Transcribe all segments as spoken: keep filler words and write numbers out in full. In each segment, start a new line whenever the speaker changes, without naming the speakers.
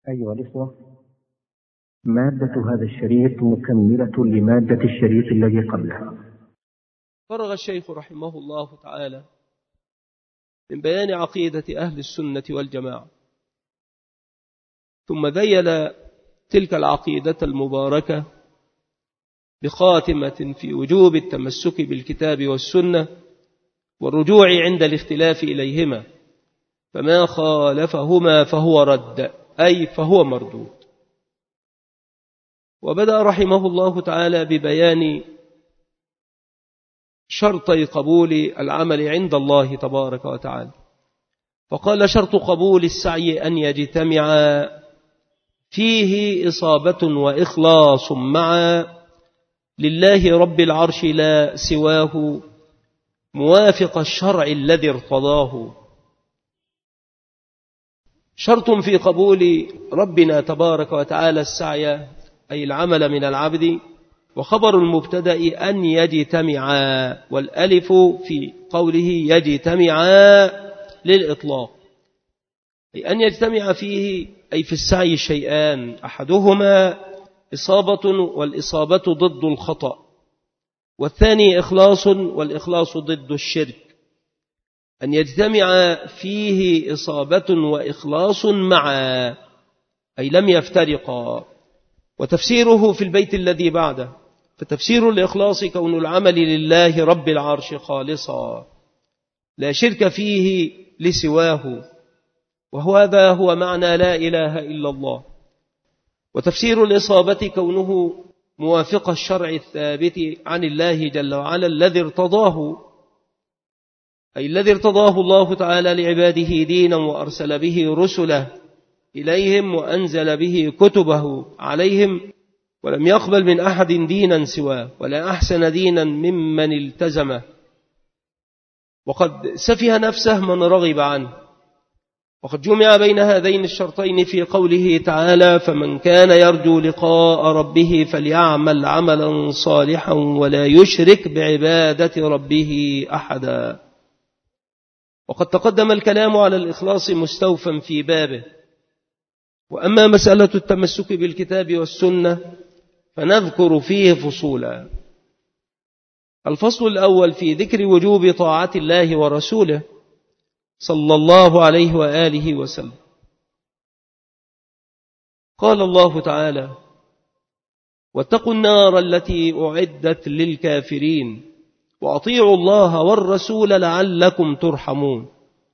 أيها الإخوة، مادة هذا الشريط مكملة لمادة الشريط الذي قبله.
فرغ الشيخ رحمه الله تعالى من بيان عقيدة أهل السنة والجماعة، ثم ذيل تلك العقيدة المباركة بخاتمة في وجوب التمسك بالكتاب والسنة والرجوع عند الاختلاف إليهما، فما خالفهما فهو رد، أي فهو مردود. وبدأ رحمه الله تعالى ببيان شرطي قبول العمل عند الله تبارك وتعالى، فقال: شرط قبول السعي أن يجتمع فيه إصابة وإخلاص مع لله رب العرش لا سواه، موافق الشرع الذي ارتضاه. شرط في قبول ربنا تبارك وتعالى السعي أي العمل من العبد، وخبر المبتدأ أن يجتمعا، والألف في قوله يجتمعا للإطلاق، أي أن يجتمع فيه أي في السعي شيئان، أحدهما إصابة، والإصابة ضد الخطأ، والثاني إخلاص، والإخلاص ضد الشرك. أن يجتمع فيه إصابة وإخلاص معا، أي لم يفترقا. وتفسيره في البيت الذي بعده، فتفسير الإخلاص كون العمل لله رب العرش خالصا لا شرك فيه لسواه، وهذا هو معنى لا إله إلا الله. وتفسير الإصابة كونه موافق الشرع الثابت عن الله جل وعلا الذي ارتضاه، أي الذي ارتضاه الله تعالى لعباده دينا وأرسل به رسله إليهم وأنزل به كتبه عليهم، ولم يقبل من أحد دينا سواه، ولا أحسن دينا ممن التزمه، وقد سفه نفسه من رغب عنه. وقد جمع بين هذين الشرطين في قوله تعالى: فمن كان يرجو لقاء ربه فليعمل عملا صالحا ولا يشرك بعبادة ربه أحدا. وقد تقدم الكلام على الإخلاص مستوفا في بابه. وأما مسألة التمسك بالكتاب والسنة فنذكر فيه فصولا. الفصل الأول في ذكر وجوب طاعة الله ورسوله صلى الله عليه وآله وسلم. قال الله تعالى: واتقوا النار التي أعدت للكافرين وأطيعوا الله والرسول لعلكم ترحمون.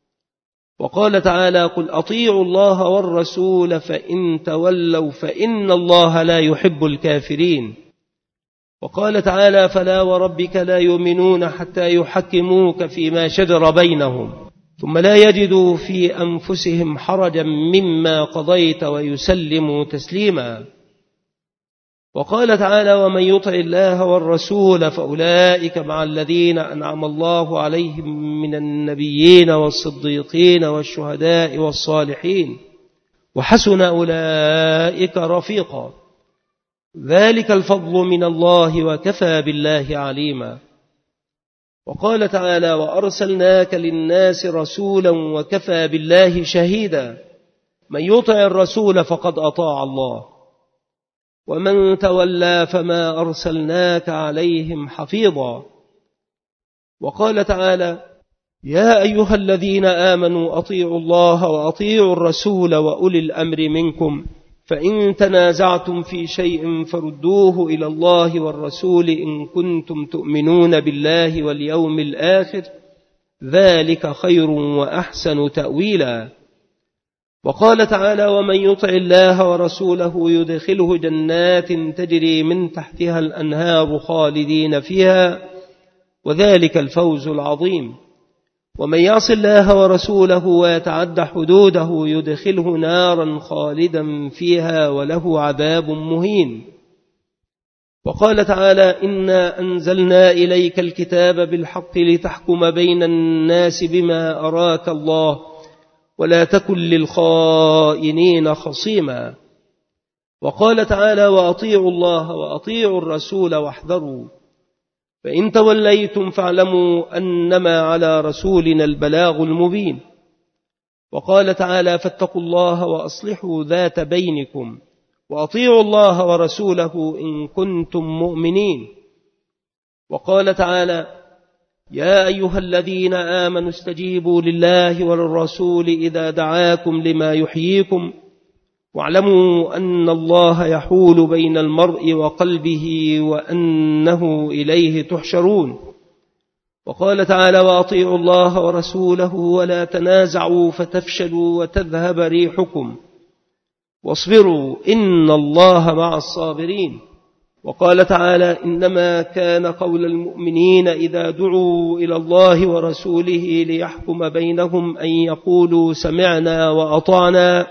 وقال تعالى: قل أطيعوا الله والرسول فإن تولوا فإن الله لا يحب الكافرين. وقال تعالى: فلا وربك لا يؤمنون حتى يحكموك فيما شجر بينهم ثم لا يجدوا في أنفسهم حرجا مما قضيت ويسلموا تسليما. وقال تعالى: ومن يطع الله والرسول فأولئك مع الذين أنعم الله عليهم من النبيين والصديقين والشهداء والصالحين وحسن أولئك رفيقا، ذلك الفضل من الله وكفى بالله عليما. وقال تعالى: وأرسلناك للناس رسولا وكفى بالله شهيدا، من يطع الرسول فقد أطاع الله ومن تولى فما أرسلناك عليهم حفيظا. وقال تعالى: يا أيها الذين آمنوا أطيعوا الله وأطيعوا الرسول وأولي الأمر منكم، فإن تنازعتم في شيء فردوه إلى الله والرسول إن كنتم تؤمنون بالله واليوم الآخر، ذلك خير وأحسن تأويلا. وقال تعالى: ومن يطع الله ورسوله يدخله جنات تجري من تحتها الأنهار خالدين فيها، وذلك الفوز العظيم. ومن يعص الله ورسوله ويتعد حدوده يدخله نارا خالدا فيها وله عذاب مهين. وقال تعالى: إنا أنزلنا إليك الكتاب بالحق لتحكم بين الناس بما أراك الله ولا تكن للخائنين خصيما. وقال تعالى: وأطيعوا الله وأطيعوا الرسول واحذروا، فإن توليتم فاعلموا أنما على رسولنا البلاغ المبين. وقال تعالى فاتقوا الله وأصلحوا ذات بينكم وأطيعوا الله ورسوله إن كنتم مؤمنين. وقال تعالى يا أيها الذين آمنوا استجيبوا لله وللرسول إذا دعاكم لما يحييكم واعلموا أن الله يحول بين المرء وقلبه وأنه إليه تحشرون. وقال تعالى وأطيعوا الله ورسوله ولا تنازعوا فتفشلوا وتذهب ريحكم واصبروا إن الله مع الصابرين. وقال تعالى إنما كان قول المؤمنين إذا دعوا إلى الله ورسوله ليحكم بينهم أن يقولوا سمعنا وأطعنا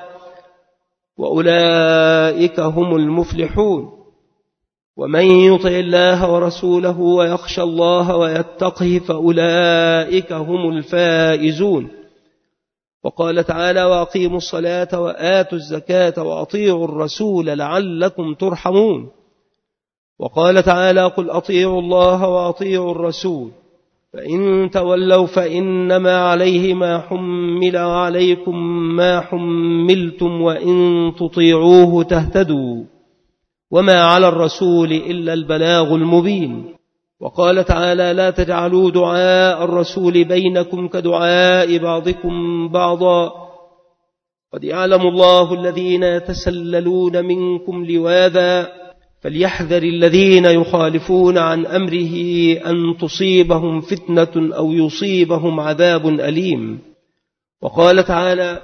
وأولئك هم المفلحون. ومن يطع الله ورسوله ويخشى الله ويتقه فأولئك هم الفائزون. وقال تعالى وأقيموا الصلاة وآتوا الزكاة وأطيعوا الرسول لعلكم ترحمون. وقال تعالى قل أطيعوا الله وأطيعوا الرسول فإن تولوا فإنما عليه ما حمل وعليكم ما حملتم وإن تطيعوه تهتدوا وما على الرسول إلا البلاغ المبين. وقال تعالى لا تجعلوا دعاء الرسول بينكم كدعاء بعضكم بعضا قد يعلم الله الذين يتسللون منكم لواذا فليحذر الذين يخالفون عن أمره أن تصيبهم فتنة أو يصيبهم عذاب أليم. وقال تعالى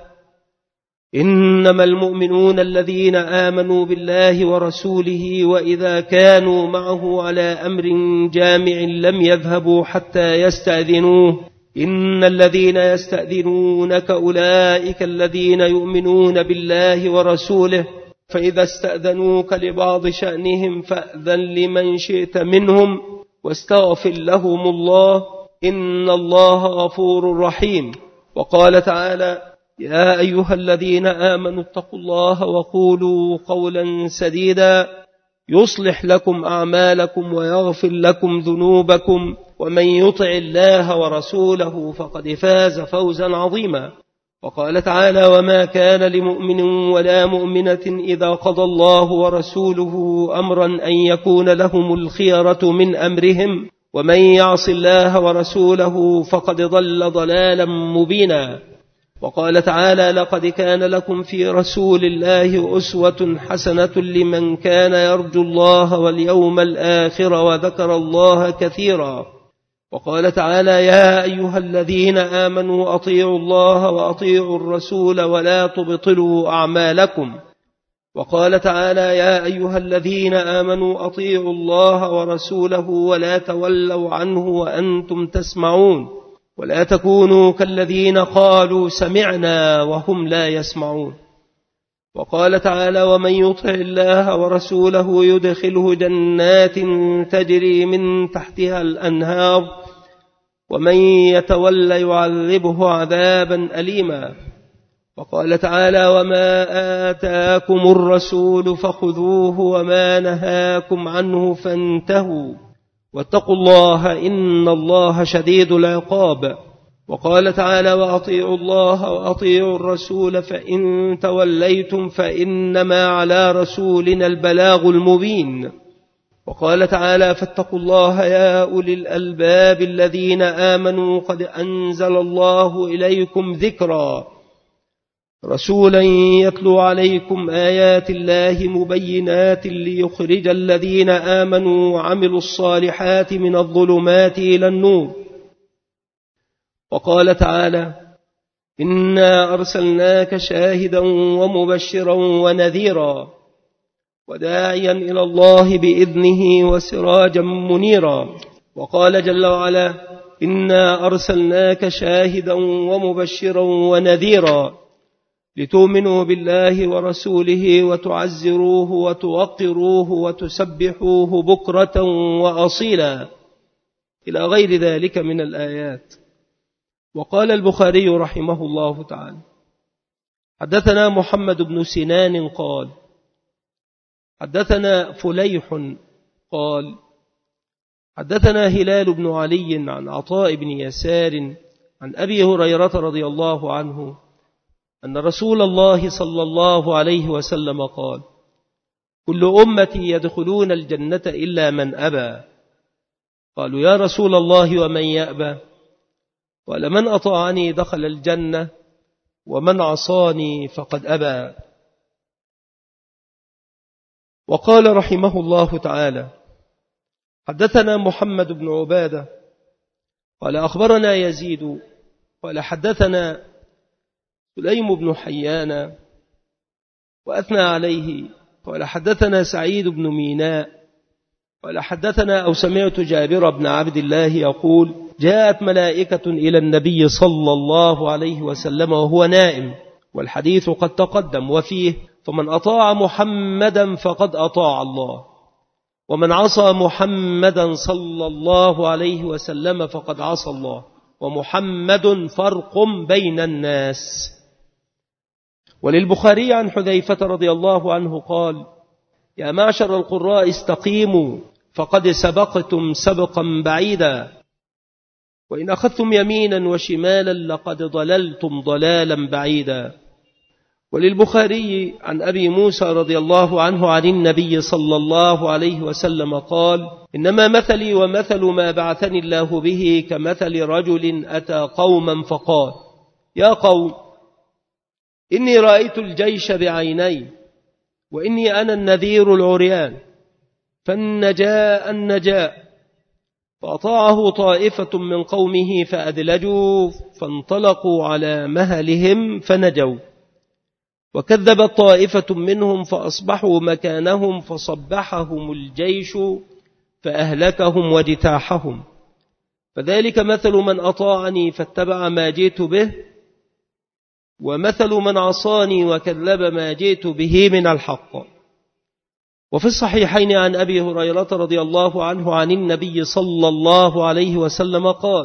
إنما المؤمنون الذين آمنوا بالله ورسوله وإذا كانوا معه على أمر جامع لم يذهبوا حتى يستأذنوه إن الذين يستأذنونك أولئك الذين يؤمنون بالله ورسوله فإذا استأذنوك لبعض شأنهم فأذن لمن شئت منهم واستغفر لهم الله إن الله غفور رحيم. وقال تعالى يا أيها الذين آمنوا اتقوا الله وقولوا قولا سديدا يصلح لكم أعمالكم ويغفر لكم ذنوبكم ومن يطع الله ورسوله فقد فاز فوزا عظيما. وقال تعالى وما كان لمؤمن ولا مؤمنة إذا قضى الله ورسوله أمرا أن يكون لهم الخيرة من أمرهم ومن يعص الله ورسوله فقد ضل ضلالا مبينا. وقال تعالى لقد كان لكم في رسول الله أسوة حسنة لمن كان يرجو الله واليوم الآخر وذكر الله كثيرا. وقال تعالى يا أيها الذين آمنوا أطيعوا الله وأطيعوا الرسول ولا تبطلوا أعمالكم. وقال تعالى يا أيها الذين آمنوا أطيعوا الله ورسوله ولا تولوا عنه وأنتم تسمعون ولا تكونوا كالذين قالوا سمعنا وهم لا يسمعون. وقال تعالى ومن يطع الله ورسوله يدخله جنات تجري من تحتها الأنهار ومن يتولى يعذبه عذابا أليما. وقال تعالى وما آتاكم الرسول فخذوه وما نهاكم عنه فانتهوا واتقوا الله إن الله شديد العقاب. وقال تعالى وأطيعوا الله وأطيعوا الرسول فإن توليتم فإنما على رسولنا البلاغ المبين. وقال تعالى فاتقوا الله يا أولي الألباب الذين آمنوا قد أنزل الله إليكم ذكرا رسولا يتلو عليكم آيات الله مبينات ليخرج الذين آمنوا وعملوا الصالحات من الظلمات إلى النور. وقال تعالى إنا أرسلناك شاهدا ومبشرا ونذيرا وداعيا إلى الله بإذنه وسراجا منيرا. وقال جل وعلا إنا أرسلناك شاهدا ومبشرا ونذيرا لتؤمنوا بالله ورسوله وتعزروه وتوقروه وتسبحوه بكرة وأصيلا إلى غير ذلك من الآيات. وقال البخاري رحمه الله تعالى حدثنا محمد بن سنان قال حدثنا فليح قال حدثنا هلال بن علي عن عطاء بن يسار عن أبي هريرة رضي الله عنه أن رسول الله صلى الله عليه وسلم قال: كل أمتي يدخلون الجنة إلا من أبى. قالوا: يا رسول الله ومن يأبى؟ قال: من أطاعني دخل الجنة ومن عصاني فقد أبى. وقال رحمه الله تعالى: حدثنا محمد بن عبادة قال أخبرنا يزيد قال حدثنا سليم بن حيان وأثنى عليه قال حدثنا سعيد بن ميناء قال حدثنا أو سمعت جابر بن عبد الله يقول: جاءت ملائكة إلى النبي صلى الله عليه وسلم وهو نائم، والحديث قد تقدم وفيه: فمن أطاع محمدا فقد أطاع الله، ومن عصى محمدا صلى الله عليه وسلم فقد عصى الله، ومحمد فرق بين الناس. وللبخاري عن حذيفة رضي الله عنه قال: يا معشر القراء استقيموا فقد سبقتم سبقا بعيدا، وإن أخذتم يمينا وشمالا لقد ضللتم ضلالا بعيدا. وللبخاري عن أبي موسى رضي الله عنه عن النبي صلى الله عليه وسلم قال: إنما مثلي ومثل ما بعثني الله به كمثل رجل أتى قوما فقال: يا قوم، إني رأيت الجيش بعيني، وإني أنا النذير العريان، فالنجاء النجاء. فأطاعه طائفة من قومه فأدلجوا فانطلقوا على مهلهم فنجوا، وكذبت طائفة منهم فأصبحوا مكانهم فصبحهم الجيش فأهلكهم واجتاحهم. فذلك مثل من أطاعني فاتبع ما جئت به، ومثل من عصاني وكذب ما جئت به من الحق. وفي الصحيحين عن أبي هريرة رضي الله عنه عن النبي صلى الله عليه وسلم قال: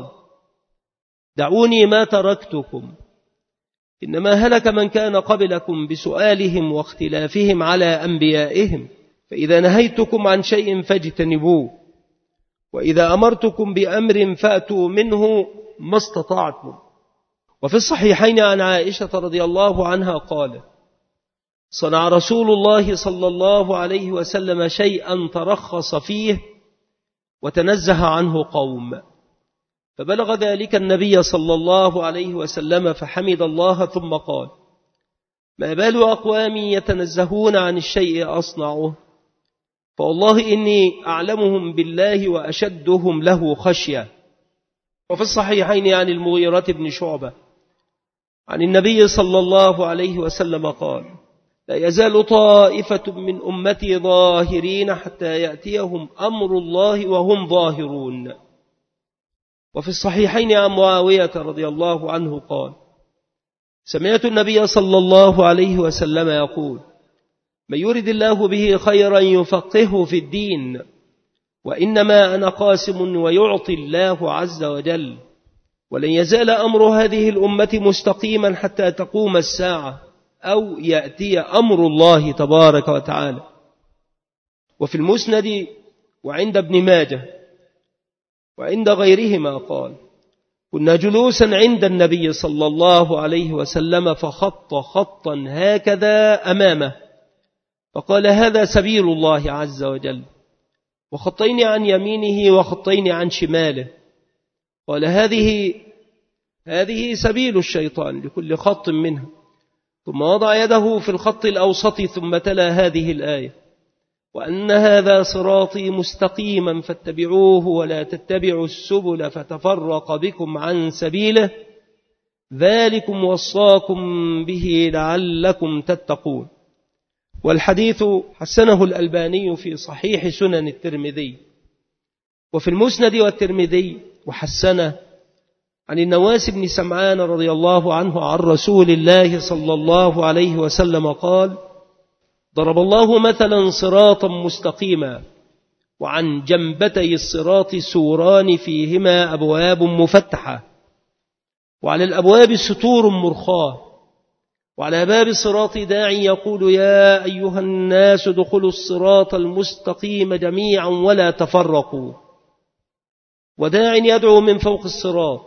دعوني ما تركتكم، إنما هلك من كان قبلكم بسؤالهم واختلافهم على أنبيائهم، فإذا نهيتكم عن شيء فاجتنبوه، وإذا أمرتكم بأمر فأتوا منه ما استطعتم. وفي الصحيحين عن عائشة رضي الله عنها قال: صنع رسول الله صلى الله عليه وسلم شيئا ترخص فيه وتنزه عنه قوم، فبلغ ذلك النبي صلى الله عليه وسلم فحمد الله ثم قال: ما بال أقوام يتنزهون عن الشيء أصنعه، فوالله إني أعلمهم بالله وأشدهم له خشية. وفي الصحيحين عن المغيرة بن شعبة عن النبي صلى الله عليه وسلم قال: لا يزال طائفة من أمتي ظاهرين حتى يأتيهم أمر الله وهم ظاهرون. وفي الصحيحين عن معاوية رضي الله عنه قال: سمعت النبي صلى الله عليه وسلم يقول: من يرد الله به خيرا يفقهه في الدين، وإنما أنا قاسم ويعطي الله عز وجل، ولن يزال أمر هذه الأمة مستقيما حتى تقوم الساعة أو يأتي أمر الله تبارك وتعالى. وفي المسند وعند ابن ماجه وعند غيرهما قال: كنا جلوسا عند النبي صلى الله عليه وسلم فخط خطا هكذا أمامه، فقال: هذا سبيل الله عز وجل، وخطين عن يمينه وخطين عن شماله. قال: هذه هذه سبيل الشيطان لكل خط منها. ثم وضع يده في الخط الأوسط ثم تلا هذه الآية: وأن هذا صراطي مستقيما فاتبعوه ولا تتبعوا السبل فتفرق بكم عن سبيله، ذلكم وصاكم به لعلكم تتقون. والحديث حسنه الألباني في صحيح سنن الترمذي. وفي المسند والترمذي وحسنه عن النواس بن سمعان رضي الله عنه عن رسول الله صلى الله عليه وسلم قال: ضرب الله مثلا صراطا مستقيما، وعن جنبتي الصراط سوران فيهما أبواب مفتحة، وعلى الأبواب ستور مرخاة، وعلى باب الصراط داع يقول: يا أيها الناس ادخلوا الصراط المستقيم جميعا ولا تفرقوا، وداع يدعو من فوق الصراط: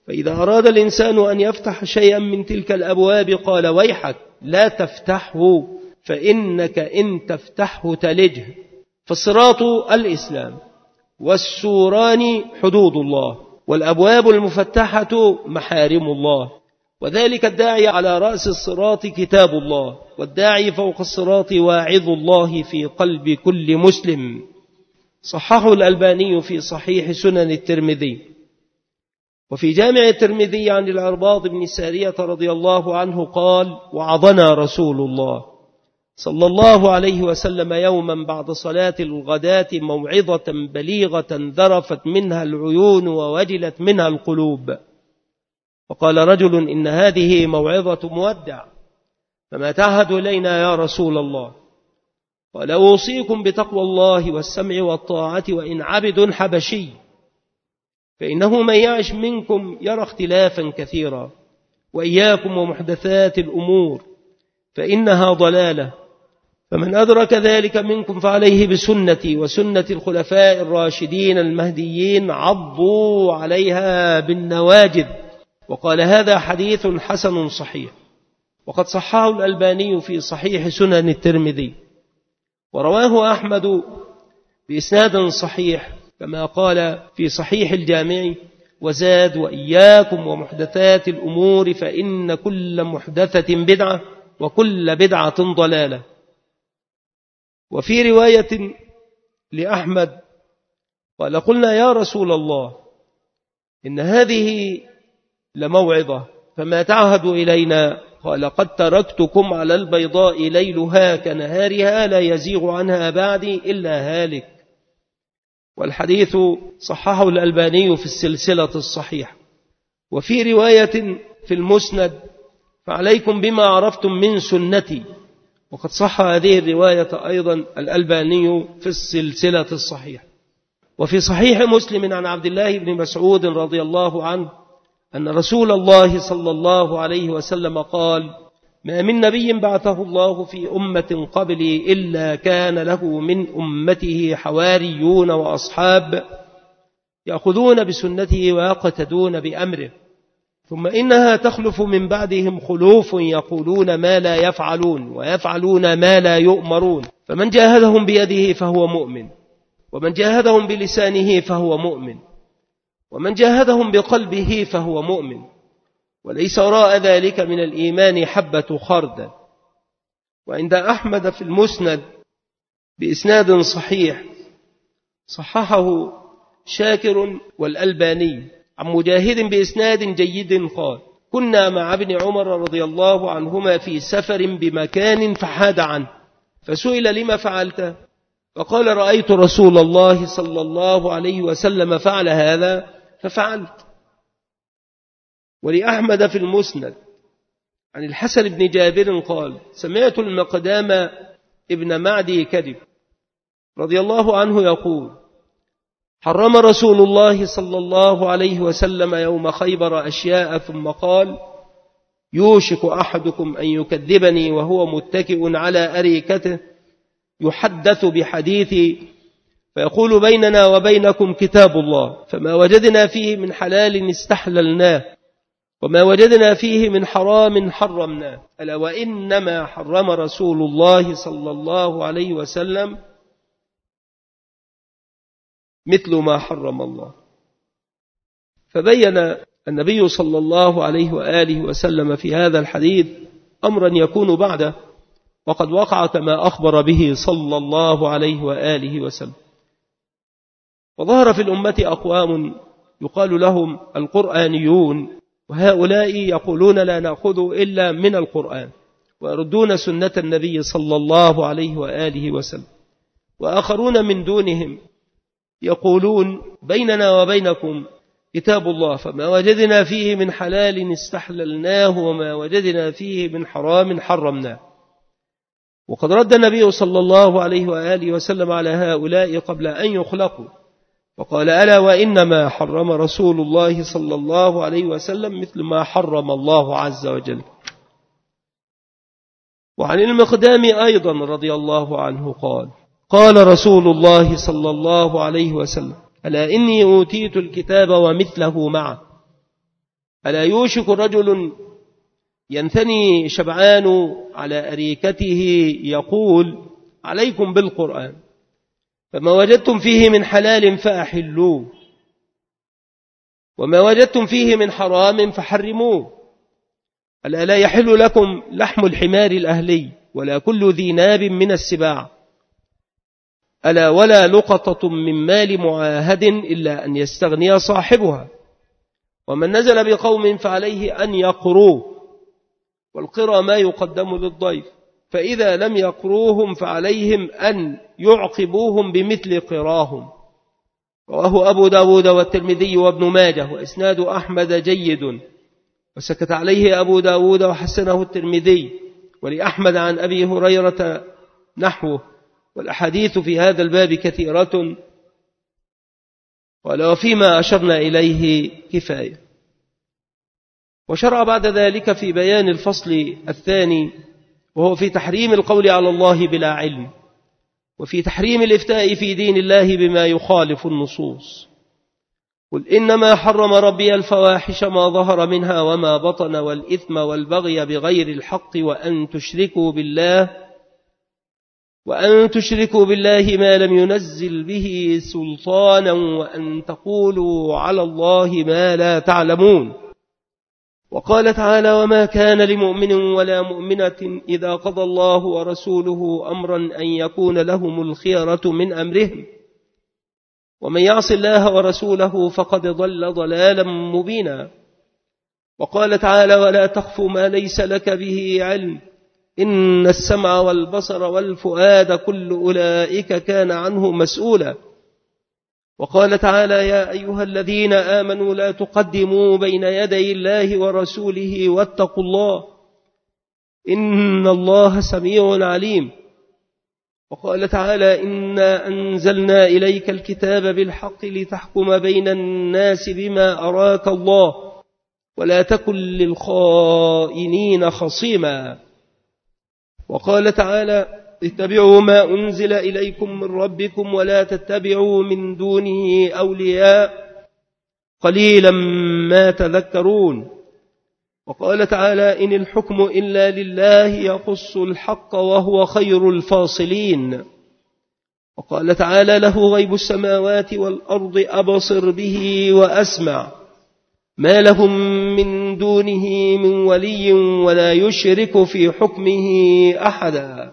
فإذا أراد الإنسان أن يفتح شيئا من تلك الأبواب قال ويحك لا تفتحه فإنك إن تفتحه تلجه. فالصراط الإسلام، والسوران حدود الله، والأبواب المفتحة محارم الله، وذلك الداعي على رأس الصراط كتاب الله، والداعي فوق الصراط واعظ الله في قلب كل مسلم. صححه الألباني في صحيح سنن الترمذي. وفي جامع الترمذي عن العرباض بن سارية رضي الله عنه قال وعظنا رسول الله صلى الله عليه وسلم يوما بعد صلاة الغداة موعظة بليغة ذرفت منها العيون ووجلت منها القلوب، وقال رجل إن هذه موعظة مودع، فما تعهد إلينا يا رسول الله؟ قال أوصيكم بتقوى الله والسمع والطاعة وإن عبد حبشي، فإنه من يعش منكم يرى اختلافا كثيرا، وإياكم ومحدثات الأمور فإنها ضلالة، فمن أدرك ذلك منكم فعليه بسنتي وسنة الخلفاء الراشدين المهديين عضوا عليها بالنواجذ. وقال هذا حديث حسن صحيح، وقد صححه الألباني في صحيح سنن الترمذي، ورواه أحمد بإسناد صحيح كما قال في صحيح الجامع وزاد وإياكم ومحدثات الأمور فإن كل محدثة بدعة وكل بدعة ضلالة. وفي رواية لأحمد قال قلنا يا رسول الله إن هذه لموعظة فما تعهد إلينا؟ قال قد تركتكم على البيضاء ليلها كنهارها لا يزيغ عنها بعدي إلا هالك. والحديث صححه الألباني في السلسلة الصحيحة. وفي رواية في المسند فعليكم بما عرفتم من سنتي، وقد صح هذه الرواية أيضا الألباني في السلسلة الصحيحة. وفي صحيح مسلم عن عبد الله بن مسعود رضي الله عنه أن رسول الله صلى الله عليه وسلم قال ما من نبي بعثه الله في أمة قبلي إلا كان له من أمته حواريون وأصحاب يأخذون بسنته ويقتدون بأمره، ثم إنها تخلف من بعدهم خلوف يقولون ما لا يفعلون ويفعلون ما لا يؤمرون، فمن جاهدهم بيده فهو مؤمن، ومن جاهدهم بلسانه فهو مؤمن، ومن جاهدهم بقلبه فهو مؤمن، وليس وراء ذلك من الإيمان حبة خردل. وعند أحمد في المسند بإسناد صحيح صححه شاكر والألباني عن مجاهد بإسناد جيد قال كنا مع ابن عمر رضي الله عنهما في سفر بمكان فحاد عنه، فسئل لما فعلت؟ فقال رأيت رسول الله صلى الله عليه وسلم فعل هذا ففعلت. ولأحمد في المسند عن الحسن بن جابر قال سمعت المقدام ابن معدي كذب رضي الله عنه يقول حرم رسول الله صلى الله عليه وسلم يوم خيبر أشياء ثم قال يوشك أحدكم أن يكذبني وهو متكئ على أريكته يحدث بحديثي فيقول بيننا وبينكم كتاب الله فما وجدنا فيه من حلال استحللناه وما وجدنا فيه من حرام حرمناه، ألا وإنما حرم رسول الله صلى الله عليه وسلم مثل ما حرم الله. فبين النبي صلى الله عليه وآله وسلم في هذا الحديث أمرا يكون بعده، وقد وقع كما أخبر به صلى الله عليه وآله وسلم. وظهر في الأمة أقوام يقال لهم القرآنيون، وهؤلاء يقولون لا نأخذ إلا من القرآن، ويردون سنة النبي صلى الله عليه وآله وسلم. وآخرون من دونهم يقولون بيننا وبينكم كتاب الله فما وجدنا فيه من حلال استحللناه وما وجدنا فيه من حرام حرمناه. وقد رد النبي صلى الله عليه وآله وسلم على هؤلاء قبل أن يخلقوا، وقال ألا وإنما حرم رسول الله صلى الله عليه وسلم مثل ما حرم الله عز وجل. وعن المقدام أيضا رضي الله عنه قال قال رسول الله صلى الله عليه وسلم ألا إني أوتيت الكتاب ومثله معه ألا يوشك رجل ينثني شبعان على أريكته يقول عليكم بالقرآن فما وجدتم فيه من حلال فأحلوه وما وجدتم فيه من حرام فحرموه. ألا لا يحل لكم لحم الحمار الأهلي ولا كل ذي ناب من السباع ألا ولا لقطة من مال معاهد إلا أن يستغني صاحبها ومن نزل بقوم فعليه أن يقروه والقرى ما يقدم للضيف فإذا لم يقروهم فعليهم أن يعقبوهم بمثل قراهم. رواه أبو داود والترمذي وابن ماجه وإسناد أحمد جيد وسكت عليه أبو داود وحسنه الترمذي ولأحمد عن أبي هريرة نحوه والأحاديث في هذا الباب كثيرة ولو فيما أشرنا إليه كفاية. وشرع بعد ذلك في بيان الفصل الثاني وهو في تحريم القول على الله بلا علم وفي تحريم الإفتاء في دين الله بما يخالف النصوص. قل إنما حرم ربي الفواحش ما ظهر منها وما بطن والإثم والبغي بغير الحق وأن تشركوا بالله وأن تشركوا بالله ما لم ينزل به سلطانا وأن تقولوا على الله ما لا تعلمون. وقال تعالى وما كان لمؤمن ولا مؤمنة إذا قضى الله ورسوله أمرا أن يكون لهم الخيرة من أمرهم ومن يعص الله ورسوله فقد ضل ضلالا مبينا. وقال تعالى ولا تخف ما ليس لك به علم إن السمع والبصر والفؤاد كل أولئك كان عنه مسؤولا. وقال تعالى يا أيها الذين آمنوا لا تقدموا بين يدي الله ورسوله واتقوا الله إن الله سميع عليم. وقال تعالى إنا أنزلنا إليك الكتاب بالحق لتحكم بين الناس بما أراك الله ولا تكن للخائنين خصيما. وقال تعالى اتبعوا ما أنزل إليكم من ربكم ولا تتبعوا من دونه أولياء قليلا ما تذكرون. وقال تعالى إن الحكم إلا لله يقص الحق وهو خير الفاصلين. وقال تعالى له غيب السماوات والأرض أبصر به وأسمع ما لهم من دونه من ولي ولا يشرك في حكمه أحدا.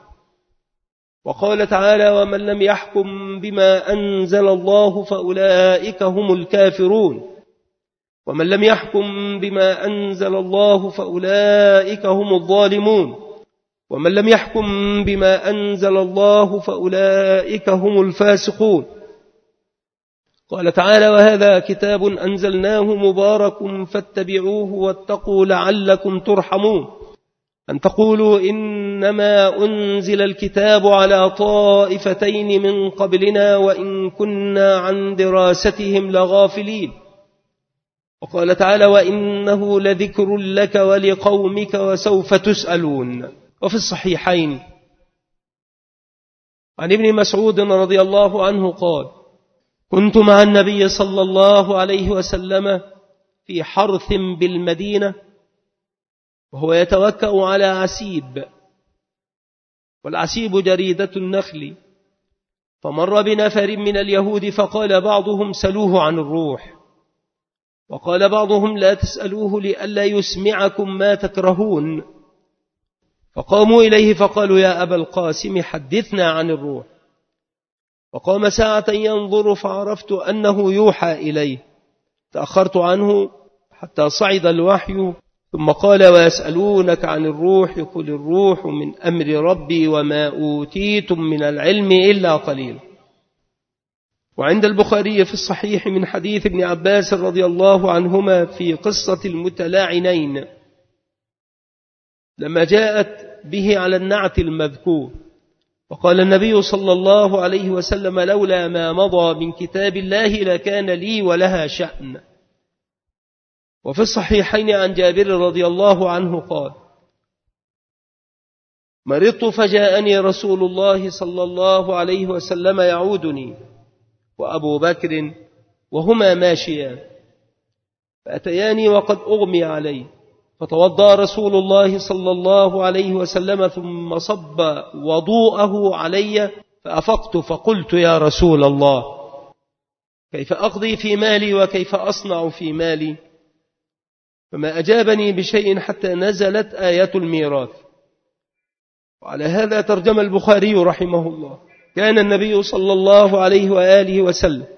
وقال تعالى ومن لم يحكم بما أنزل الله فأولئك هم الكافرون ومن لم يحكم بما أنزل الله فأولئك هم الظالمون ومن لم يحكم بما أنزل الله فأولئك هم الفاسقون. قال تعالى وهذا كتاب أنزلناه مبارك فاتبعوه واتقوا لعلكم ترحمون أن تقولوا إنما أنزل الكتاب على طائفتين من قبلنا وإن كنا عن دراستهم لغافلين. وقال تعالى وإنه لذكر لك ولقومك وسوف تسألون. وفي الصحيحين عن ابن مسعود رضي الله عنه قال كنت مع النبي صلى الله عليه وسلم في حرث بالمدينة وهو يتوكأ على عسيب والعسيب جريدة النخل فمر بنفر من اليهود فقال بعضهم سلوه عن الروح وقال بعضهم لا تسألوه لئلا يسمعكم ما تكرهون. فقاموا إليه فقالوا يا أبا القاسم حدثنا عن الروح. وقام ساعة ينظر فعرفت أنه يوحى إليه تأخرت عنه حتى صعد الوحي ثم قال ويسألونك عن الروح قل الروح من أمر ربي وما أوتيتم من العلم إلا قليل. وعند البخاري في الصحيح من حديث ابن عباس رضي الله عنهما في قصة المتلاعنين لما جاءت به على النعت المذكور وقال النبي صلى الله عليه وسلم لولا ما مضى من كتاب الله لكان لي ولها شأن. وفي الصحيحين عن جابر رضي الله عنه قال مرضت فجاءني رسول الله صلى الله عليه وسلم يعودني وأبو بكر وهما ماشيان فأتياني وقد أغمي علي، فتوضأ رسول الله صلى الله عليه وسلم ثم صب وضوءه علي، فأفقت فقلت يا رسول الله كيف أقضي في مالي وكيف أصنع في مالي؟ فما أجابني بشيء حتى نزلت آية الميراث. وعلى هذا ترجم البخاري رحمه الله: كان النبي صلى الله عليه وآله وسلم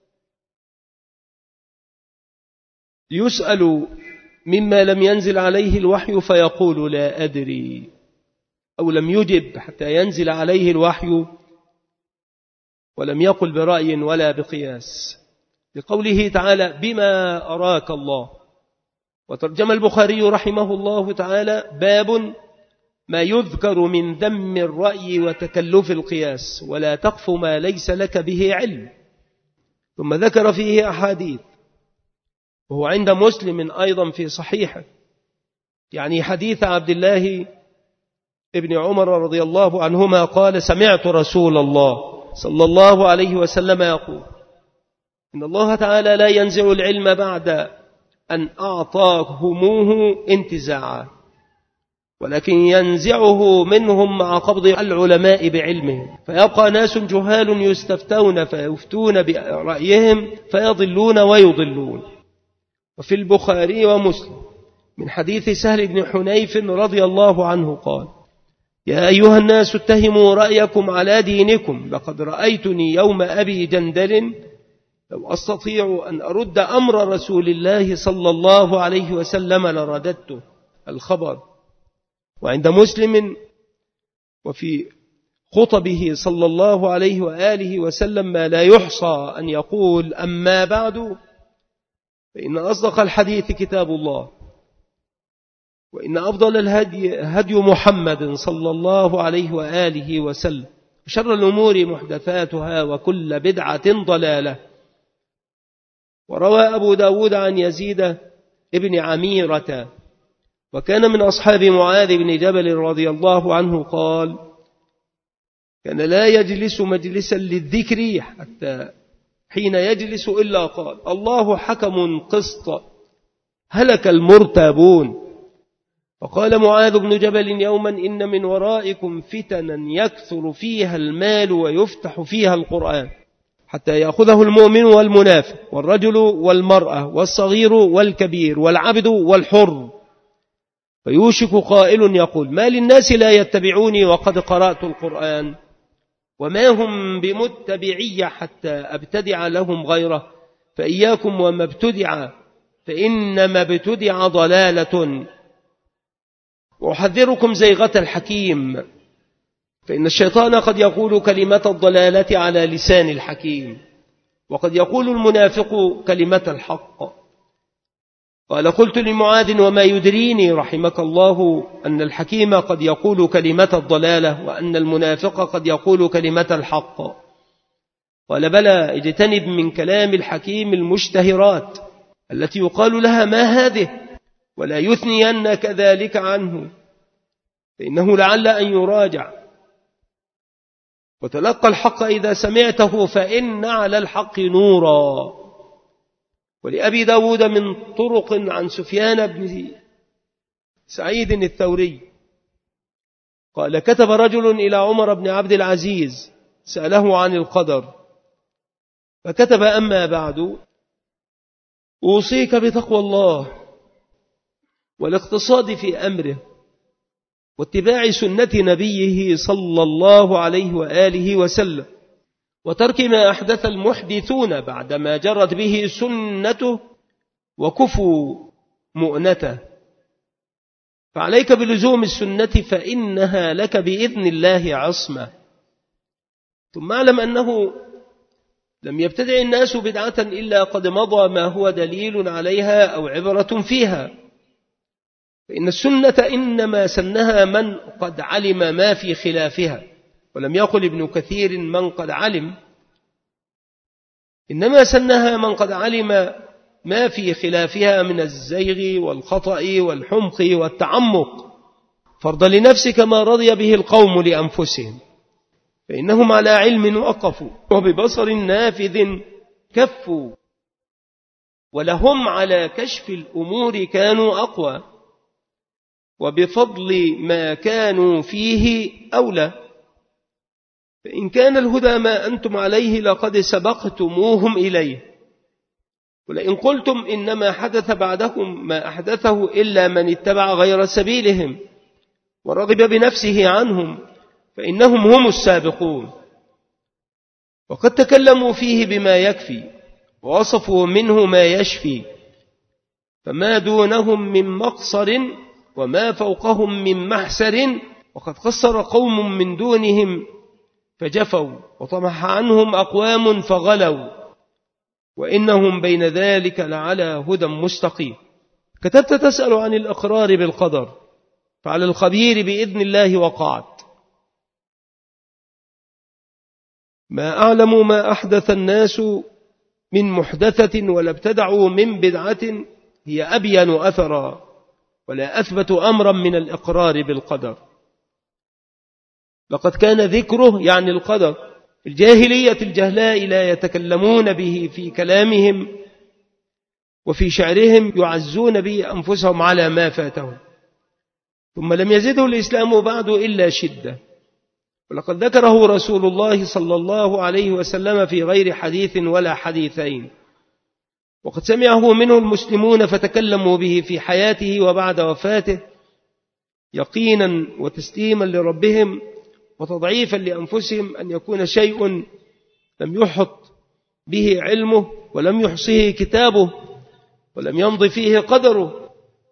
يسأل مما لم ينزل عليه الوحي فيقول لا أدري، أو لم يجب حتى ينزل عليه الوحي، ولم يقل برأي ولا بقياس، لقوله تعالى بما أراك الله. وترجم البخاري رحمه الله تعالى: باب ما يذكر من ذم الرأي وتكلف القياس، ولا تقف ما ليس لك به علم. ثم ذكر فيه أحاديث، وهو عند مسلم أيضا في صحيحه، يعني حديث عبد الله ابن عمر رضي الله عنهما قال: سمعت رسول الله صلى الله عليه وسلم يقول: إن الله تعالى لا ينزع العلم بعد أن أعطاهموه انتزاعا، ولكن ينزعه منهم مع قبض العلماء بعلمهم، فيبقى ناس جهال يستفتون فيفتون برأيهم فيضلون ويضلون. وفي البخاري ومسلم من حديث سهل بن حنيف رضي الله عنه قال: يا أيها الناس اتهموا رأيكم على دينكم، لقد رأيتني يوم أبي جندل لو أستطيع أن أرد أمر رسول الله صلى الله عليه وسلم لرددته. الخبر. وعند مسلم وفي خطبه صلى الله عليه وآله وسلم ما لا يحصى أن يقول: أما بعد فإن أصدق الحديث كتاب الله، وإن أفضل الهدي هدي محمد صلى الله عليه وآله وسلم، وشر الأمور محدثاتها وكل بدعة ضلالة. وروى أبو داود عن يزيد ابن عميرة، وكان من أصحاب معاذ بن جبل رضي الله عنه قال: كان لا يجلس مجلسا للذكر حتى حين يجلس إلا قال: الله حكم قسط هلك المرتابون. وقال معاذ بن جبل يوما: إن من ورائكم فتنا يكثر فيها المال ويفتح فيها القرآن، حتى يأخذه المؤمن والمنافق والرجل والمرأة والصغير والكبير والعبد والحر، فيوشك قائل يقول: ما للناس لا يتبعوني وقد قرأت القرآن، وما هم بمتبعي حتى أبتدع لهم غيره، فإياكم وما ابتدع، فإنما ابتدع ضلالة، وأحذركم زيغة الحكيم، فإن الشيطان قد يقول كلمة الضلالة على لسان الحكيم، وقد يقول المنافق كلمة الحق. قال: قلت لمعاذ: وما يدريني رحمك الله أن الحكيم قد يقول كلمة الضلالة وأن المنافق قد يقول كلمة الحق؟ قال: بلى، اجتنب من كلام الحكيم المشتهرات التي يقال لها ما هذه، ولا يثنين كذلك عنه، فإنه لعل أن يراجع. وتلقى الحق إذا سمعته، فإن على الحق نورا. ولأبي داود من طرق عن سفيان بن سعيد الثوري قال: كتب رجل إلى عمر بن عبد العزيز سأله عن القدر، فكتب: أما بعد أوصيك بتقوى الله والاقتصاد في أمره، واتباع سنة نبيه صلى الله عليه وآله وسلم، وترك ما أحدث المحدثون بعدما جرت به سنته وكفوا مؤنته، فعليك بلزوم السنة فإنها لك بإذن الله عصمة. ثم اعلم أنه لم يبتدع الناس بدعة إلا قد مضى ما هو دليل عليها أو عبرة فيها، فإن السنة إنما سنها من قد علم ما في خلافها، ولم يقل ابن كثير من قد علم، إنما سنها من قد علم ما في خلافها من الزيغ والخطأ والحمق والتعمق، فرض لنفسك ما رضي به القوم لأنفسهم، فإنهم على علم وقفوا وببصر نافذ كفوا. ولهم على كشف الأمور كانوا أقوى، وبفضل ما كانوا فيه أولى. فإن كان الهدى ما أنتم عليه لقد سبقتموهم إليه. ولئن قلتم إنما حدث بعدهم ما أحدثه إلا من اتبع غير سبيلهم ورغب بنفسه عنهم فإنهم هم السابقون. وقد تكلموا فيه بما يكفي ووصفوا منه ما يشفي، فما دونهم من مقصر وما فوقهم من محسر. وقد قصر قوم من دونهم فجفوا، وطمح عنهم أقوام فغلوا، وإنهم بين ذلك لعلى هدى مستقيم. كتبت تسأل عن الإقرار بالقدر، فعلى الخبير بإذن الله وقعت. ما أعلم ما أحدث الناس من محدثة ولا ابتدعوا من بدعة هي أبين أثرا ولا أثبت أمرا من الإقرار بالقدر. لقد كان ذكره يعني القدر الجاهلية الجهلاء لا يتكلمون به في كلامهم وفي شعرهم، يعزون به أنفسهم على ما فاتهم، ثم لم يزده الإسلام بعد إلا شدة. ولقد ذكره رسول الله صلى الله عليه وسلم في غير حديث ولا حديثين، وقد سمعه منه المسلمون فتكلموا به في حياته وبعد وفاته يقينا وتسليما لربهم وتضعيفا لأنفسهم أن يكون شيء لم يحط به علمه ولم يحصيه كتابه ولم يمض فيه قدره،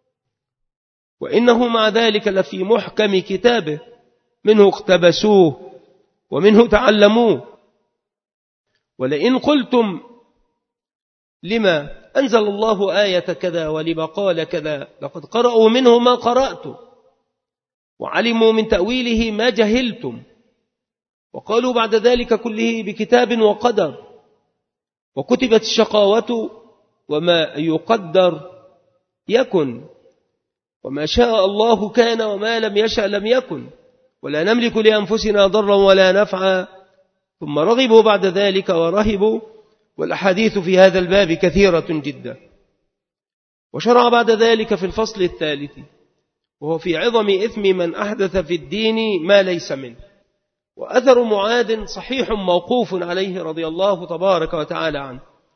وإنه مع ذلك لفي محكم كتابه، منه اقتبسوه ومنه تعلموه. ولئن قلتم لما أنزل الله آية كذا ولما قال كذا، لقد قرأوا منه ما قرأتم وعلموا من تأويله ما جهلتم، وقالوا بعد ذلك كله بكتاب وقدر، وكتبت الشقاوة وما يقدر يكن، وما شاء الله كان وما لم يشأ لم يكن، ولا نملك لأنفسنا ضرا ولا نفعا. ثم رغبوا بعد ذلك ورهبوا، والأحاديث في هذا الباب كثيرة جدا. وشرع بعد ذلك في الفصل الثالث، وهو في عظم إثم من أحدث في الدين ما ليس منه. وأثر معاذ صحيح موقوف عليه رضي الله تبارك وتعالى عنه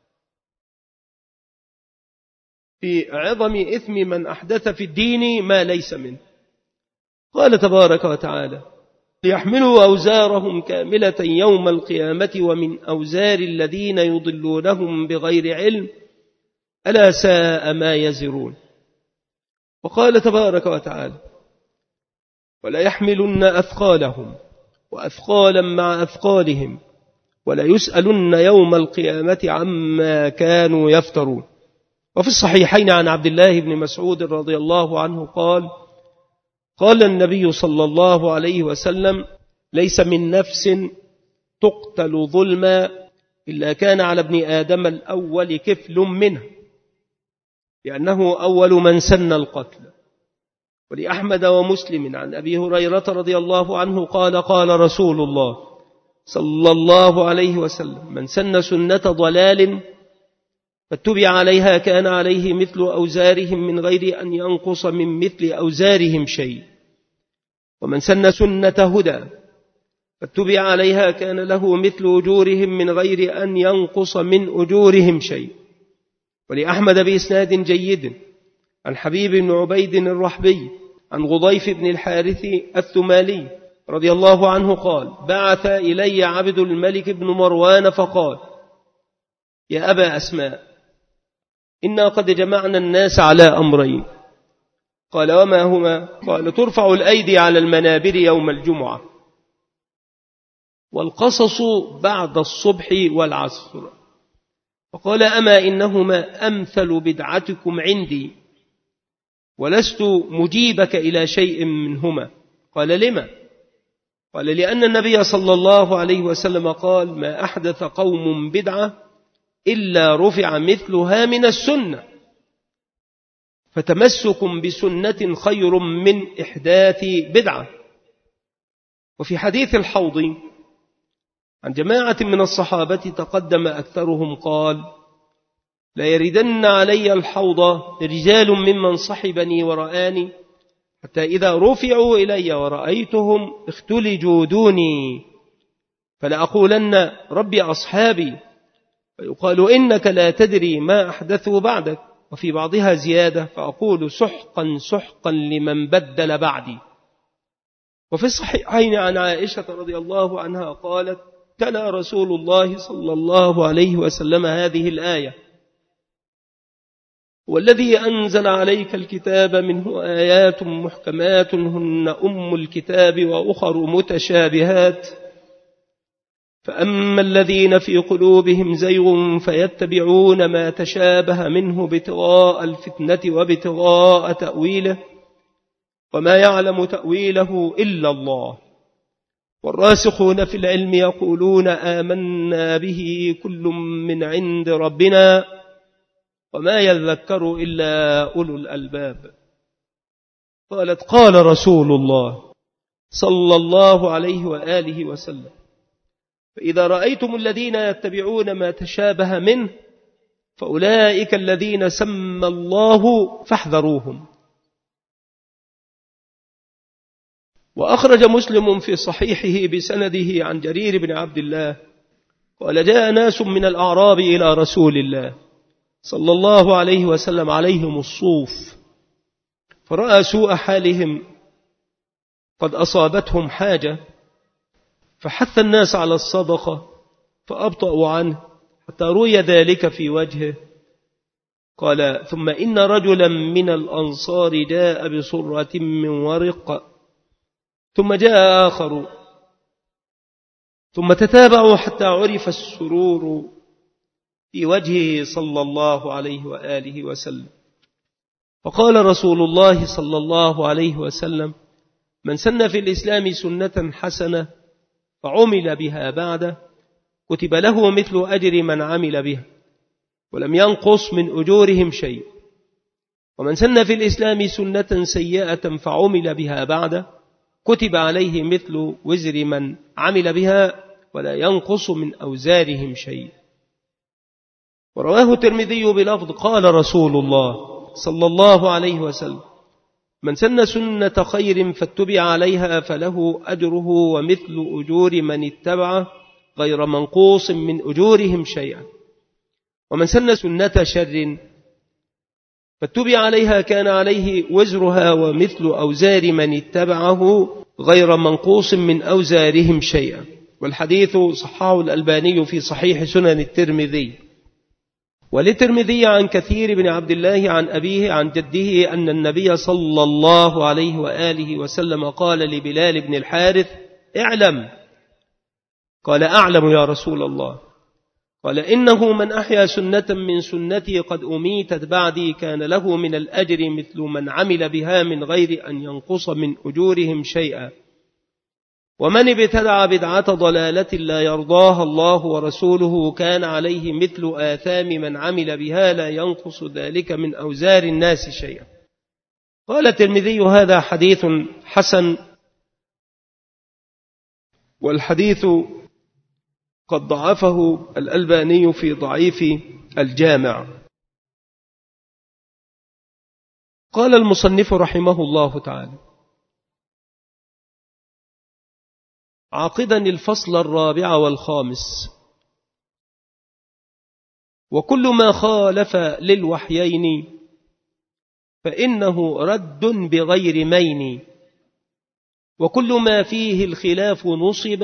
في عظم إثم من أحدث في الدين ما ليس منه. قال تبارك وتعالى: ليحملوا أوزارهم كاملة يوم القيامة ومن أوزار الذين يضلونهم بغير علم ألا ساء ما يزرون. وقال تبارك وتعالى: ولا يحملن أثقالهم وأثقالا مع أثقالهم ولا يسألن يوم القيامة عما كانوا يفترون. وفي الصحيحين عن عبد الله بن مسعود رضي الله عنه قال: قال النبي صلى الله عليه وسلم: ليس من نفس تقتل ظلما إلا كان على ابن آدم الأول كفل منه، لأنه أول من سن القتل. ولأحمد ومسلم عن أبي هريرة رضي الله عنه قال: قال رسول الله صلى الله عليه وسلم: من سن سنة ضلال فاتبع عليها كان عليه مثل أوزارهم من غير أن ينقص من مثل أوزارهم شيء، ومن سن سنة هدى فاتبع عليها كان له مثل أجورهم من غير أن ينقص من أجورهم شيء. ولأحمد بإسناد جيد عن حبيب بن عبيد الرحبي عن غضيف بن الحارث الثمالي رضي الله عنه قال: بعث إلي عبد الملك بن مروان فقال: يا أبا أسماء، إنا قد جمعنا الناس على أمرين. قال: وما هما؟ قال: ترفع الأيدي على المنابر يوم الجمعة، والقصص بعد الصبح والعصر. فقال: أما إنهما أمثل بدعتكم عندي، ولست مجيبك إلى شيء منهما. قال: لما؟ قال: لأن النبي صلى الله عليه وسلم قال: ما أحدث قوم بدعة إلا رفع مثلها من السنة، فتمسك بسنة خير من إحداث بدعة. وفي حديث الحوض عن جماعة من الصحابة تقدم أكثرهم قال: لا يردن علي الحوض رجال ممن صحبني ورآني حتى إذا رفعوا إلي ورأيتهم اختلجوا دوني فلأقولن ربي أصحابي، فيقال إنك لا تدري ما أحدثوا بعدك، وفي بعضها زيادة فأقول سحقا سحقا لمن بدل بعدي. وفي الصحيحين عن عائشة رضي الله عنها قالت تلا رسول الله صلى الله عليه وسلم هذه الآية: والذي أنزل عليك الكتاب منه آيات محكمات هن أم الكتاب وأخر متشابهات، فأما الذين في قلوبهم زيغ فيتبعون ما تشابه منه ابتغاء الفتنة وابتغاء تأويله وما يعلم تأويله إلا الله، والراسخون في العلم يقولون آمنا به كل من عند ربنا وما يذكر إلا أولو الألباب. قالت قال رسول الله صلى الله عليه وآله وسلم: فإذا رأيتم الذين يتبعون ما تشابه منه فأولئك الذين سمى الله فاحذروهم. وأخرج مسلم في صحيحه بسنده عن جرير بن عبد الله قال: جاء ناس من الأعراب إلى رسول الله صلى الله عليه وسلم عليهم الصوف، فرأى سوء حالهم قد أصابتهم حاجة، فحث الناس على الصدقة فأبطأوا عنه حتى روي ذلك في وجهه. قال: ثم إن رجلا من الأنصار جاء بصرة من ورق، ثم جاء آخر، ثم تتابعوا حتى عرف السرور في وجهه صلى الله عليه وآله وسلم. فقال رسول الله صلى الله عليه وسلم: من سن في الإسلام سنة حسنة فعمل بها بعده كتب له مثل أجر من عمل بها ولم ينقص من أجورهم شيء، ومن سن في الإسلام سنة سيئة فعمل بها بعده كتب عليه مثل وزر من عمل بها ولا ينقص من أوزارهم شيء. ورواه الترمذي بلفظ قال رسول الله صلى الله عليه وسلم: من سن سنة خير فاتبع عليها فله أجره ومثل أجور من اتبعه غير منقوص من أجورهم شيئا، ومن سن سنة شر فاتبع عليها كان عليه وزرها ومثل أوزار من اتبعه غير منقوص من أوزارهم شيئا. والحديث صححه الألباني في صحيح سنن الترمذي. وللترمذي عن كثير بن عبد الله عن أبيه عن جده أن النبي صلى الله عليه وآله وسلم قال لبلال بن الحارث: اعلم. قال: أعلم يا رسول الله. قال: إنه من أحيا سنة من سنتي قد أميتت بعدي كان له من الأجر مثل من عمل بها من غير أن ينقص من أجورهم شيئا، ومن ابتدع بدعة ضلالة لا يرضاها الله ورسوله كان عليه مثل آثام من عمل بها لا ينقص ذلك من أوزار الناس شيئا. قال الترمذي: هذا حديث حسن، والحديث قد ضعفه الألباني في ضعيف الجامع. قال المصنف رحمه الله تعالى: عاقدا الفصل الرابع والخامس: وكل ما خالف للوحيين فإنه رد بغير مين، وكل ما فيه الخلاف نصب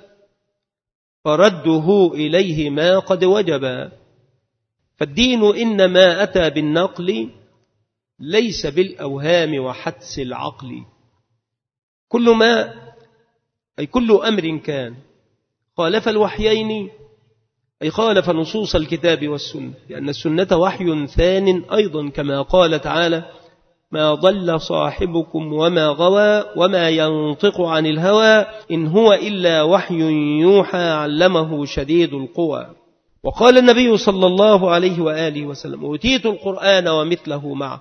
فرده إليه ما قد وجب، فالدين إنما أتى بالنقل ليس بالأوهام وحدس العقل. كل ما أي كل أمر كان خالف الوحيين أي خالف نصوص الكتاب والسنة، لأن السنة وحي ثان أيضا، كما قال تعالى: ما ضل صاحبكم وما غوى وما ينطق عن الهوى إن هو إلا وحي يوحى علمه شديد القوى. وقال النبي صلى الله عليه وآله وسلم: أوتيت القرآن ومثله معه.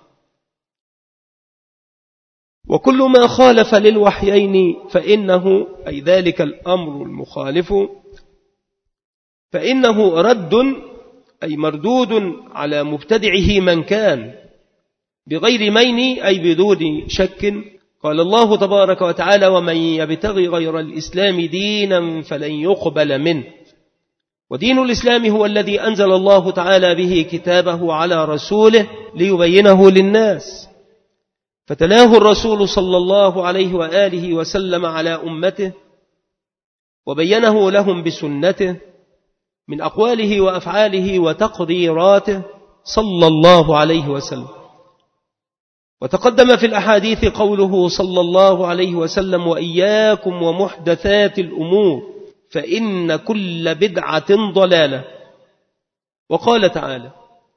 وكل ما خالف للوحيين فإنه أي ذلك الأمر المخالف فإنه رد أي مردود على مبتدعه من كان بغير مين أي بدون شك. قال الله تبارك وتعالى ومن يبتغي غير الإسلام دينا فلن يقبل منه. ودين الإسلام هو الذي أنزل الله تعالى به كتابه على رسوله ليبينه للناس، فتلاه الرسول صلى الله عليه وآله وسلم على أمته وبينه لهم بسنته من أقواله وأفعاله وتقريراته صلى الله عليه وسلم. وتقدم في الأحاديث قوله صلى الله عليه وسلم وإياكم ومحدثات الأمور فإن كل بدعة ضلالة. وقال تعالى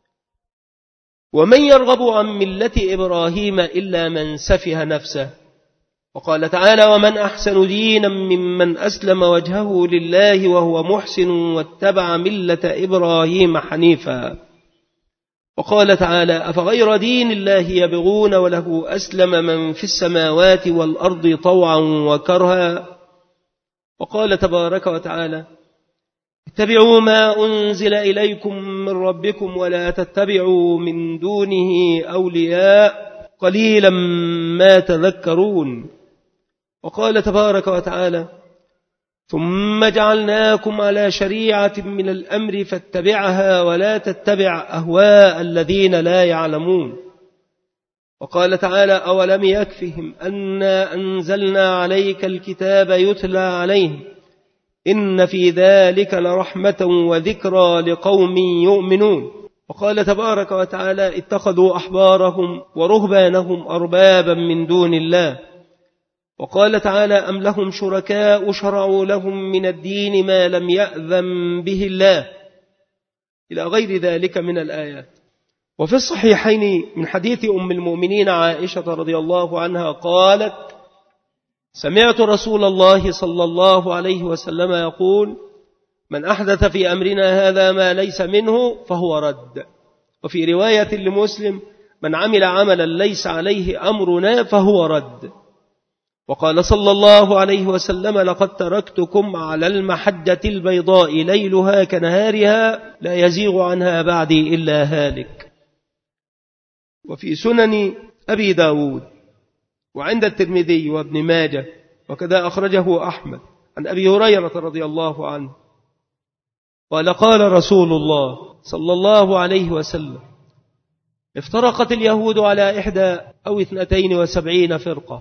ومن يرغب عن ملة إبراهيم إلا من سفه نفسه. وقال تعالى ومن أحسن دينا ممن أسلم وجهه لله وهو محسن واتبع ملة إبراهيم حنيفا. وقال تعالى أفغير دين الله يبغون وله أسلم من في السماوات والأرض طوعا وكرها. وقال تبارك وتعالى اتبعوا ما أنزل إليكم من ربكم ولا تتبعوا من دونه أولياء قليلا ما تذكرون. وقال تبارك وتعالى ثم جعلناكم على شريعة من الأمر فاتبعها ولا تتبع أهواء الذين لا يعلمون. وقال تعالى أولم يكفهم أنا أنزلنا عليك الكتاب يتلى عليهم إن في ذلك لرحمة وذكرى لقوم يؤمنون. وقال تبارك وتعالى اتخذوا أحبارهم ورهبانهم أربابا من دون الله. وقال تعالى أم لهم شركاء شرعوا لهم من الدين ما لم يأذن به الله إلى غير ذلك من الآيات. وفي الصحيحين من حديث أم المؤمنين عائشة رضي الله عنها قالت سمعت رسول الله صلى الله عليه وسلم يقول من أحدث في أمرنا هذا ما ليس منه فهو رد. وفي رواية لمسلم من عمل عملا ليس عليه أمرنا فهو رد. وقال صلى الله عليه وسلم لقد تركتكم على المحجة البيضاء ليلها كنهارها لا يزيغ عنها بعدي إلا هالك. وفي سنن أبي داود وعند الترمذي وابن ماجه وكذا أخرجه أحمد عن أبي هريرة رضي الله عنه قال قال رسول الله صلى الله عليه وسلم افترقت اليهود على إحدى أو اثنتين وسبعين فرقة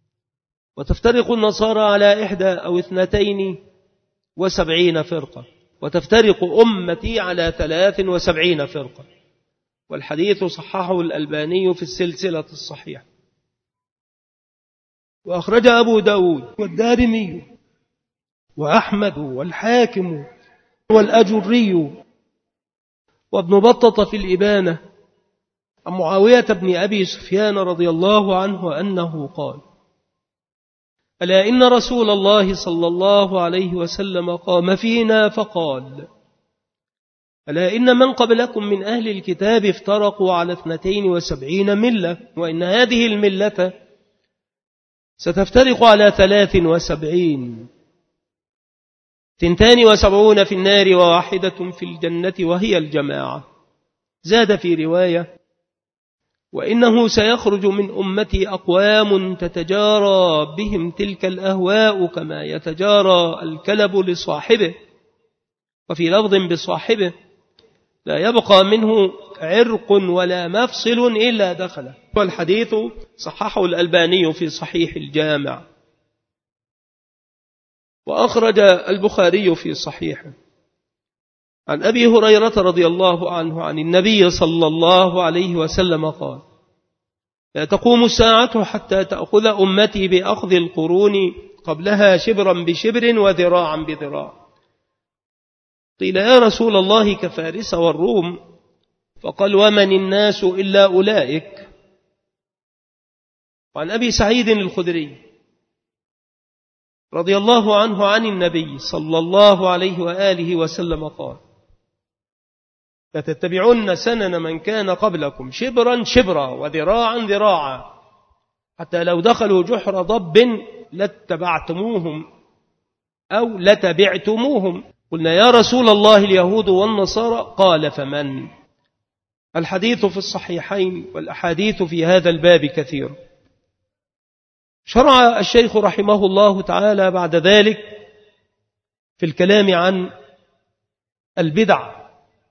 وتفترق النصارى على إحدى أو اثنتين وسبعين فرقة وتفترق أمتي على ثلاث وسبعين فرقة. والحديث صححه الألباني في السلسلة الصحيحة. وأخرج أبو داود والدارمي وأحمد والحاكم والأجري وابن بطة في الإبانة عن معاوية بن أبي سفيان رضي الله عنه أنه قال ألا إن رسول الله صلى الله عليه وسلم قام فينا فقال ألا إن من قبلكم من أهل الكتاب افترقوا على اثنتين وسبعين ملة وإن هذه الملة ستفترق على ثلاث وسبعين تنتان وسبعون في النار وواحدة في الجنة وهي الجماعة. زاد في رواية وإنه سيخرج من أمتي أقوام تتجارى بهم تلك الأهواء كما يتجارى الكلب لصاحبه وفي لفظ بصاحبه لا يبقى منه عرق ولا مفصل إلا دخله. والحديث صححه الألباني في صحيح الجامع. وأخرج البخاري في صحيحه عن أبي هريرة رضي الله عنه عن النبي صلى الله عليه وسلم قال لا تقوم الساعة حتى تأخذ أمتي بأخذ القرون قبلها شبرا بشبر وذراعا بذراع. قيل يا رسول الله كفارس والروم؟ فقال ومن الناس إلا أولئك. وعن أبي سعيد الخدري رضي الله عنه عن النبي صلى الله عليه وآله وسلم قال لتتبعن سنن من كان قبلكم شبرا شبرا وذراعا ذراعا حتى لو دخلوا جحر ضب لاتبعتموهم أو لتبعتموهم. قلنا يا رسول الله اليهود والنصارى، قال فمن؟ الحديث في الصحيحين والأحاديث في هذا الباب كثير. شرع الشيخ رحمه الله تعالى بعد ذلك في الكلام عن البدع.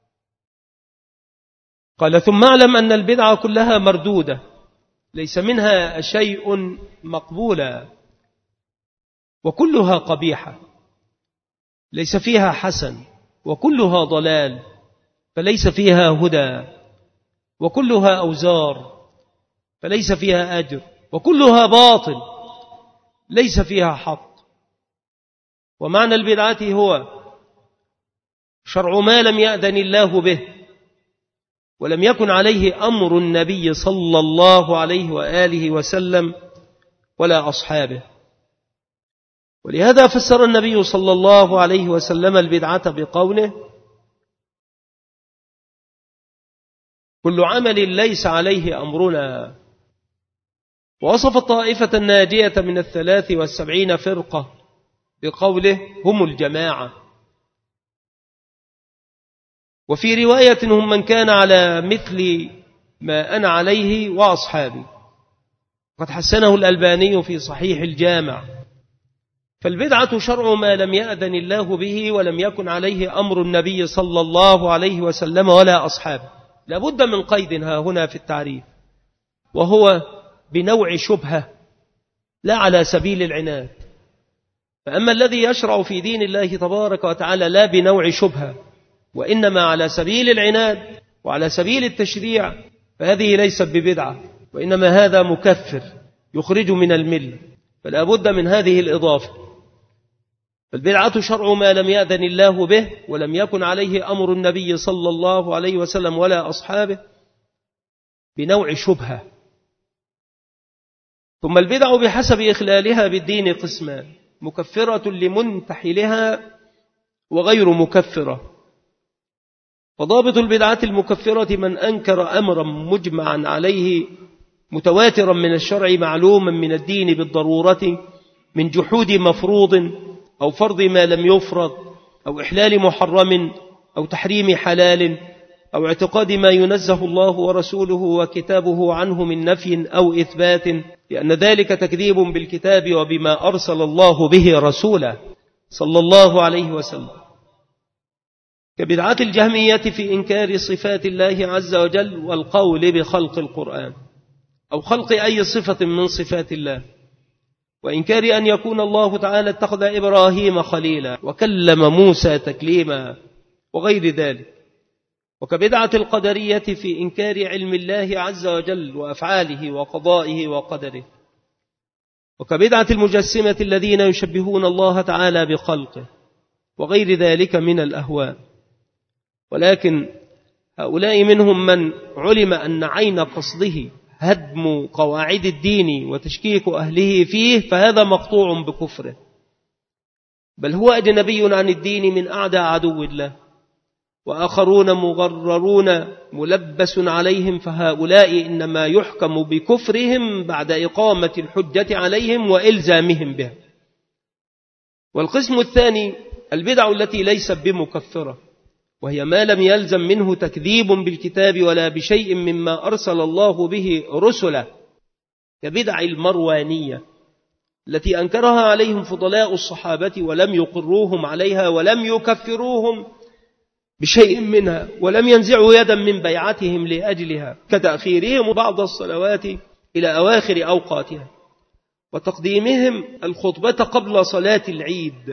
قال ثم اعلم أن البدع كلها مردودة، ليس منها شيء مقبولا، وكلها قبيحة، ليس فيها حسن، وكلها ضلال، فليس فيها هدى، وكلها أوزار، فليس فيها أجر، وكلها باطل، ليس فيها حق. ومعنى البدعة هو شرع ما لم يأذن الله به ولم يكن عليه أمر النبي صلى الله عليه وآله وسلم ولا أصحابه. ولهذا فسر النبي صلى الله عليه وسلم البدعة بقوله كل عمل ليس عليه أمرنا. ووصف الطائفة الناجية من الثلاث والسبعين فرقة بقوله هم الجماعة. وفي رواية هم من كان على مثل ما أنا عليه وأصحابي، قد حسنه الألباني في صحيح الجامع. فالبدعة شرع ما لم يأذن الله به ولم يكن عليه أمر النبي صلى الله عليه وسلم ولا أصحابه. لابد من قيد ها هنا في التعريف، وهو بنوع شبهة لا على سبيل العناد. فأما الذي يشرع في دين الله تبارك وتعالى لا بنوع شبهة وإنما على سبيل العناد وعلى سبيل التشريع، فهذه ليست ببدعة، وإنما هذا مكفر يخرج من الملة. فلا بد من هذه الإضافة. فالبدعة شرع ما لم يأذن الله به ولم يكن عليه أمر النبي صلى الله عليه وسلم ولا أصحابه بنوع شبهة. ثم البدع بحسب إخلالها بالدين قسمان: مكفرة لمنتحلها وغير مكفرة. وضابط البدعة المكفرة من أنكر أمرا مجمعا عليه متواترا من الشرع معلوما من الدين بالضرورة، من جحود مفروض أو فرض ما لم يفرض أو إحلال محرم أو تحريم حلال أو اعتقاد ما ينزه الله ورسوله وكتابه عنه من نفي أو إثبات، لأن ذلك تكذيب بالكتاب وبما أرسل الله به رسوله صلى الله عليه وسلم. كبدعة الجهمية في إنكار صفات الله عز وجل والقول بخلق القرآن أو خلق أي صفة من صفات الله، وإنكار أن يكون الله تعالى اتخذ إبراهيم خليلا وكلم موسى تكليما وغير ذلك. وكبدعة القدرية في إنكار علم الله عز وجل وأفعاله وقضائه وقدره. وكبدعة المجسمة الذين يشبهون الله تعالى بخلقه وغير ذلك من الأهواء. ولكن هؤلاء منهم من علم أن عين قصده هدم قواعد الدين وتشكيك أهله فيه، فهذا مقطوع بكفره، بل هو أجنبي عن الدين من أعدى عدو الله. وآخرون مغررون ملبس عليهم، فهؤلاء إنما يحكم بكفرهم بعد إقامة الحجة عليهم وإلزامهم بها. والقسم الثاني البدع التي ليست بمكفرة، وهي ما لم يلزم منه تكذيب بالكتاب ولا بشيء مما أرسل الله به رسله، كبدع المروانية التي أنكرها عليهم فضلاء الصحابة ولم يقروهم عليها ولم يكفروهم بشيء منها ولم ينزعوا يدا من بيعتهم لأجلها، كتأخيرهم بعض الصلوات إلى أواخر أوقاتها، وتقديمهم الخطبة قبل صلاة العيد،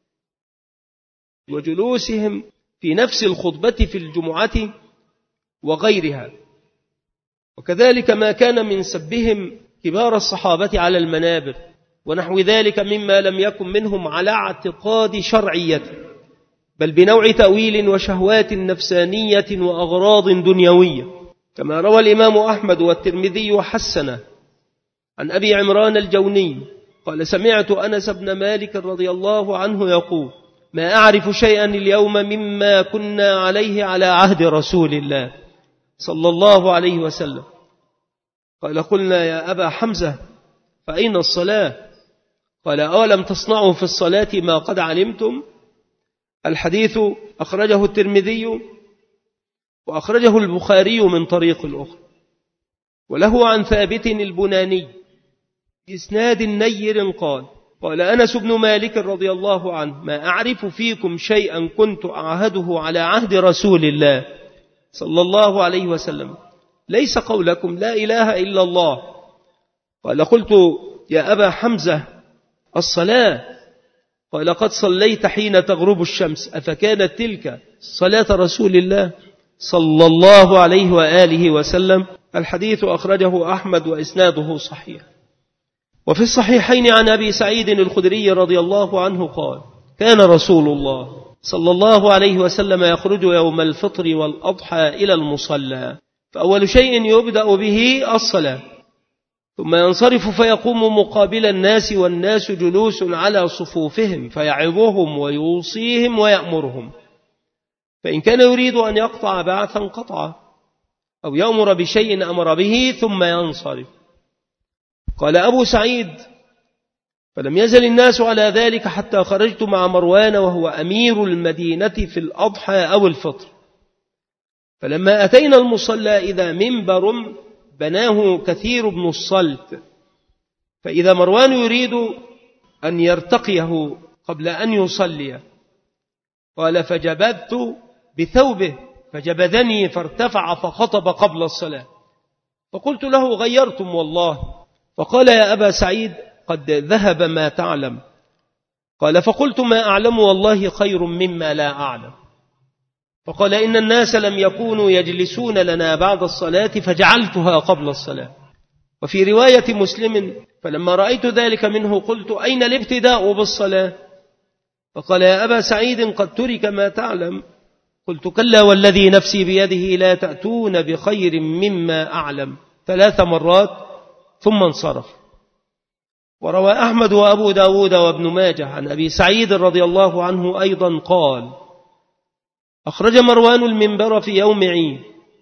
وجلوسهم في نفس الخطبة في الجمعة وغيرها. وكذلك ما كان من سبهم كبار الصحابة على المنابر ونحو ذلك مما لم يكن منهم على اعتقاد شرعيته، بل بنوع تأويل وشهوات نفسانية وأغراض دنيوية، كما روى الإمام أحمد والترمذي وحسنه عن أبي عمران الجوني قال: سمعت أنس بن مالك رضي الله عنه يقول: ما أعرف شيئا اليوم مما كنا عليه على عهد رسول الله صلى الله عليه وسلم. قال: قلنا يا أبا حمزة فأين الصلاة؟ قال: أولم تصنعوا في الصلاة ما قد علمتم؟ الحديث أخرجه الترمذي وأخرجه البخاري من طريق الأخرى، وله عن ثابت البناني إسناد نير قال قال أنس بن مالك رضي الله عنه: ما أعرف فيكم شيئا كنت أعهده على عهد رسول الله صلى الله عليه وسلم ليس قولكم لا إله إلا الله. قال: قلت يا أبا حمزة الصلاة؟ قال: قد صليت حين تغرب الشمس، أفكانت تلك صلاة رسول الله صلى الله عليه وآله وسلم؟ الحديث أخرجه أحمد وإسناده صحيح. وفي الصحيحين عن أبي سعيد الخدري رضي الله عنه قال: كان رسول الله صلى الله عليه وسلم يخرج يوم الفطر والأضحى إلى المصلى، فأول شيء يبدأ به الصلاة، ثم ينصرف فيقوم مقابل الناس والناس جلوس على صفوفهم فيعظهم ويوصيهم ويأمرهم، فإن كان يريد أن يقطع بعثا قطعه أو يأمر بشيء أمر به ثم ينصرف. قال أبو سعيد: فلم يزل الناس على ذلك حتى خرجت مع مروان وهو أمير المدينة في الأضحى أو الفطر، فلما أتينا المصلى إذا منبر بناه كثير بن الصلت، فإذا مروان يريد أن يرتقيه قبل أن يصلي، قال: فجبذت بثوبه فجبذني فارتفع فخطب قبل الصلاة، فقلت له: غيرتم والله. فقال: يا أبا سعيد قد ذهب ما تعلم. قال: فقلت: ما أعلم والله خير مما لا أعلم. فقال: إن الناس لم يكونوا يجلسون لنا بعد الصلاة فجعلتها قبل الصلاة. وفي رواية مسلم: فلما رأيت ذلك منه قلت: أين الابتداء بالصلاة؟ فقال: يا أبا سعيد قد ترك ما تعلم. قلت: كلا والذي نفسي بيده لا تأتون بخير مما أعلم، ثلاث مرات ثم انصرف. وروى أحمد وأبو داود وابن ماجه عن أبي سعيد رضي الله عنه أيضا قال: أخرج مروان المنبر في يوم عيد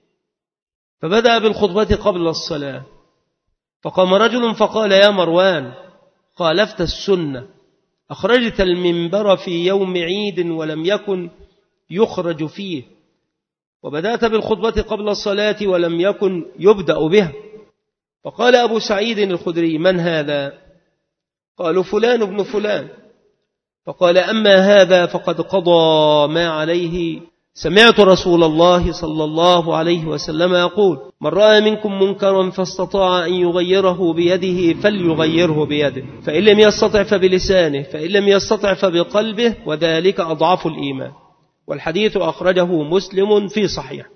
فبدأ بالخطبة قبل الصلاة، فقام رجل فقال: يا مروان خالفت السنة، أخرجت المنبر في يوم عيد ولم يكن يخرج فيه، وبدأت بالخطبة قبل الصلاة ولم يكن يبدأ بها. فقال أبو سعيد الخدري: من هذا؟ قالوا: فلان ابن فلان. فقال: أما هذا فقد قضى ما عليه. سمعت رسول الله صلى الله عليه وسلم يقول: من رأى منكم منكرا فاستطاع أن يغيره بيده فليغيره بيده، فإن لم يستطع فبلسانه، فإن لم يستطع فبقلبه، وذلك أضعف الإيمان. والحديث أخرجه مسلم في صحيح.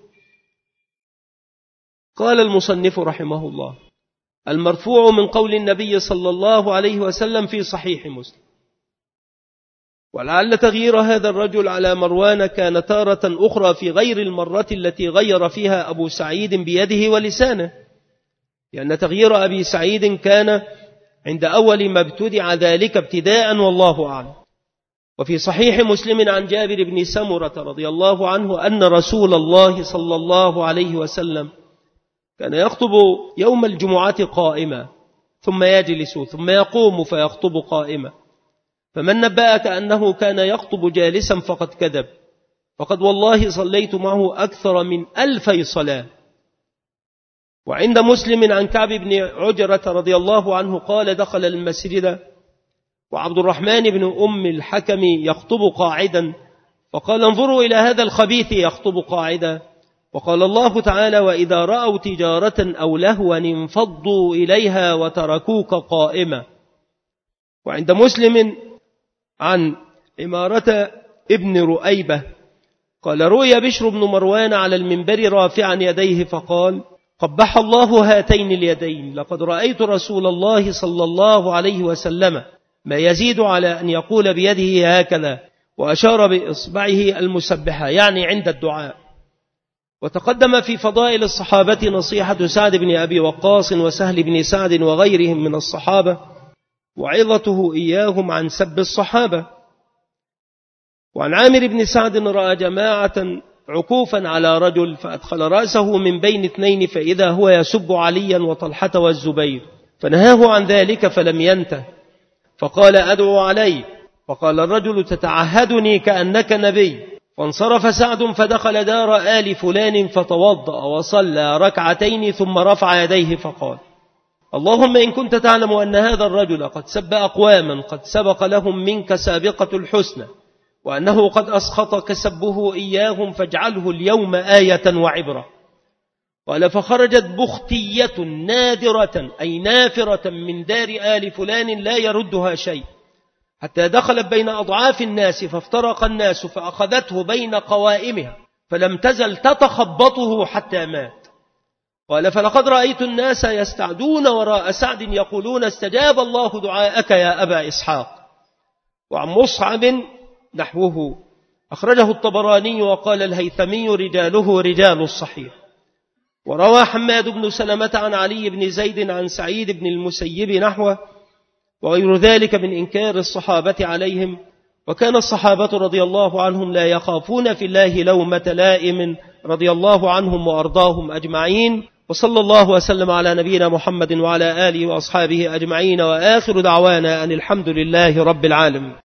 قال المصنف رحمه الله: المرفوع من قول النبي صلى الله عليه وسلم في صحيح مسلم. ولعل تغيير هذا الرجل على مروان كان تارة أخرى في غير المرة التي غير فيها أبو سعيد بيده ولسانه، لأن تغيير أبي سعيد كان عند أول ما ابتدع ذلك ابتداء والله أعلم. وفي صحيح مسلم عن جابر بن سمرة رضي الله عنه أن رسول الله صلى الله عليه وسلم كان يخطب يوم الجمعة قائما ثم يجلس ثم يقوم فيخطب قائما، فمن نبأك أنه كان يخطب جالسا فقد كذب، فقد والله صليت معه أكثر من ألفي صلاة. وعند مسلم عن كعب بن عجرة رضي الله عنه قال: دخل المسجد وعبد الرحمن بن أم الحكم يخطب قاعدا، فقال: انظروا إلى هذا الخبيث يخطب قاعدا. وقال الله تعالى: وإذا رأوا تجارة أو لهوا انفضوا إليها وتركوك قائما. وعند مسلم عن إمارة ابن رؤيبة قال: روي بشر بن مروان على المنبر رافعا يديه فقال: قبح الله هاتين اليدين، لقد رأيت رسول الله صلى الله عليه وسلم ما يزيد على أن يقول بيده هكذا، وأشار بإصبعه المسبحة يعني عند الدعاء. وتقدم في فضائل الصحابة نصيحة سعد بن أبي وقاص وسهل بن سعد وغيرهم من الصحابة، وعظته إياهم عن سب الصحابة. وعن عامر بن سعد رأى جماعة عكوفا على رجل فأدخل رأسه من بين اثنين فإذا هو يسب عليا وطلحة والزبير، فنهاه عن ذلك فلم ينته، فقال: أدعو علي، فقال الرجل تتعهدني كأنك نبي. فانصرف سعد فدخل دار آل فلان فتوضأ وصلى ركعتين ثم رفع يديه فقال اللهم إن كنت تعلم أن هذا الرجل قد سب أقواما قد سبق لهم منك سابقة الحسنى وأنه قد أسخطك سبه إياهم فاجعله اليوم آية وعبرة. قال فخرجت بختية نادرة أي نافرة من دار آل فلان لا يردها شيء حتى دخلت بين أضعاف الناس فافترق الناس فأخذته بين قوائمها فلم تزل تتخبطه حتى مات. قال فلقد رأيت الناس يستعدون وراء سعد يقولون استجاب الله دعاءك يا أبا إسحاق. وعن مصعب نحوه أخرجه الطبراني وقال الهيثمي رجاله رجال الصحيح. وروى حماد بن سلمة عن علي بن زيد عن سعيد بن المسيب نحوه وغير ذلك من إنكار الصحابة عليهم. وكان الصحابة رضي الله عنهم لا يخافون في الله لومة لائم رضي الله عنهم وأرضاهم أجمعين. وصلى الله وسلم على نبينا محمد وعلى آله وأصحابه أجمعين وآخر دعوانا أن الحمد لله رب العالمين.